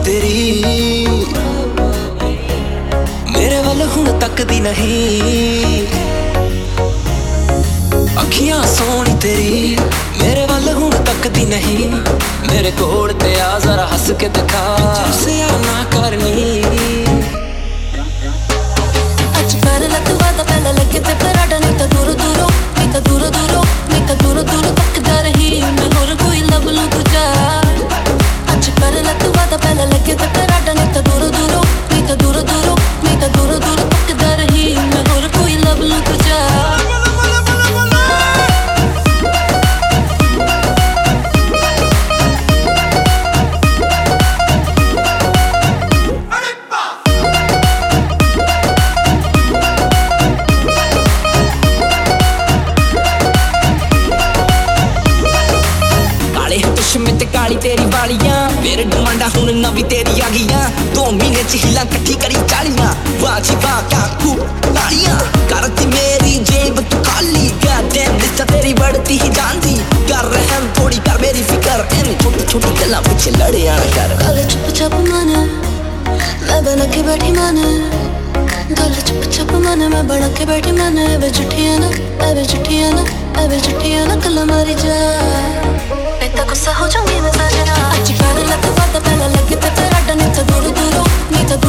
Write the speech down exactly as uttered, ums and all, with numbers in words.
तेरी मेरे वाल हुण तकदी नहीं, अखियां सोनी तेरी मेरे वाल हुण तकदी नहीं। मेरे कोल ते आ जरा हस के दिखा, तुझसे ना करनी अज कर लग वादा पहला लगे ते पराडा, नहीं तो दूर दूरों नहीं तो दूर दूरों नहीं तो दूर दूर तकदा रही मैं होर कोई लब लूं तुझा। अज कर लग वादा पहला लगे ते पराडा, नहीं तो दूर दूरों नहीं तो दूर दूरों नहीं तो दूर दूर तकदा रही मैं होर कोई लब लूं तुझा। काली तेरी वालियां मेरे डिमांडा हुण नवी तेरी आ गईयां, दो महीने च हिला कट्ठी करी चालियां। वाह जी वाह क्या खूब तालियां करती मेरी जेब तू खाली, गॉडडैम लिस्ट तेरी बढ़ती ही जाती। कर रहम थोड़ी कर मेरी फिकर, इन छोटी छोटी गल्लां पीछे लड़े आना कर। गल चुप चाप माने मैं बन के बैठी माने, गल चुप चाप माने मैं बन के बैठी माने। वे चिट्ठियां ना वे चिट्ठियां ना वे चिट्ठियां ना गल्लां मारी जा, नहीं तो गुस्सा हो जाऊंगी मैं सजना। अज कर लग वादा पहला लगे ते पराडा, नहीं तो दूर दूरों नहीं तो